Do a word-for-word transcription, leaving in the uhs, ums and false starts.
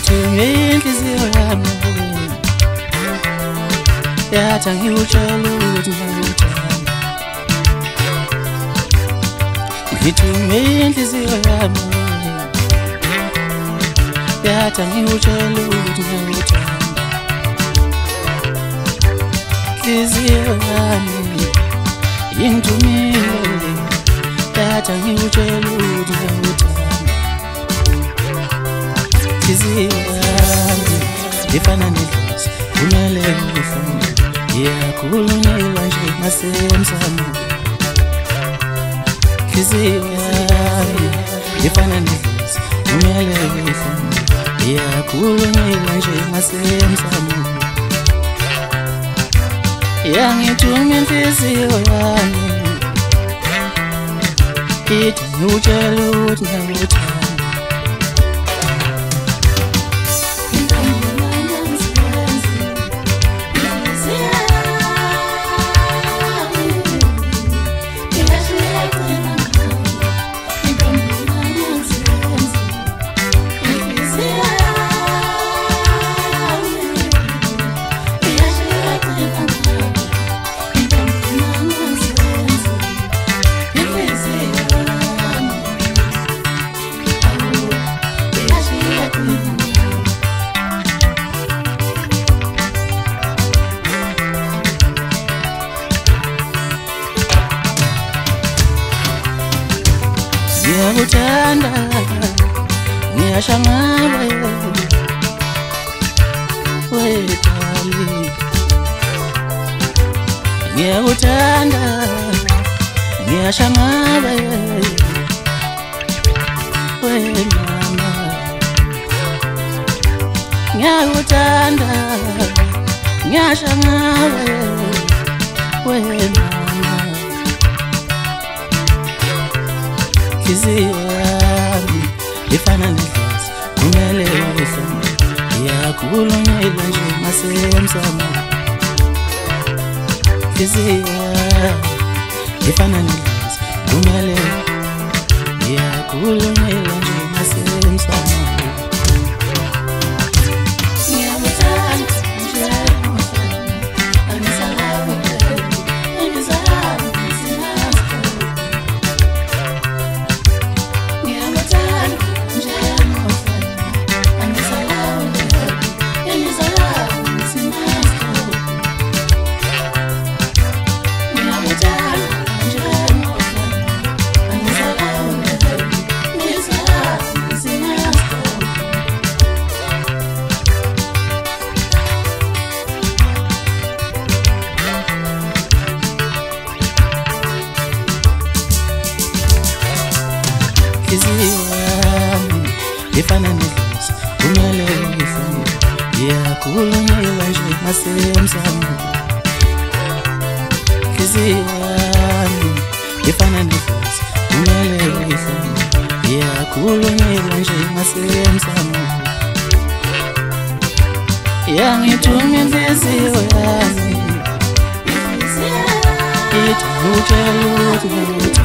Ngithunywe inhliziyo yami yathi angikutshela ukuthi ngiyakudinga. Ngithunywe inhliziyo yami yathi angikutshela ukuthi ngiyakudinga. Inhliziyo yami ingithumile yathi angikutshela ukuthi ngiyakudinga. Inhliziyo yami ifana nedlozi kumele ngifunde, iyakhulunyelwa nje ngasemsamo. Inhliziyo yami ifana nedlozi kumele ngifunde, iyakhulunyelwa nje ngasemsamo. Yangithuma inhliziyo yami ithi ngikutshela ukuthi ngiyakudinga. Ngiyakuthanda, ngiyashangaba wedali. Ngiyakuthanda, ngiyashangaba wemama. Ngiyakuthanda, ngiyashangaba wemama. Inhliziyo yami ifana nedlozi kumele ngifunde, iyakhulunyelwa nje ngasemsamo. Inhliziyo yami ifana nedlozi kumele, iyakhulunyelwa nje ngasemsamo. Inhliziyo yami ifana nedlozi kumele ngifunde, iyakhulunyelwa nje ngasemsamo. Inhliziyo yami ifana nedlozi kumele ngifunde, iyakhulunyelwa nje ngasemsamo. Yangithuma inhliziyo yami ithi ngikutshela ukuthi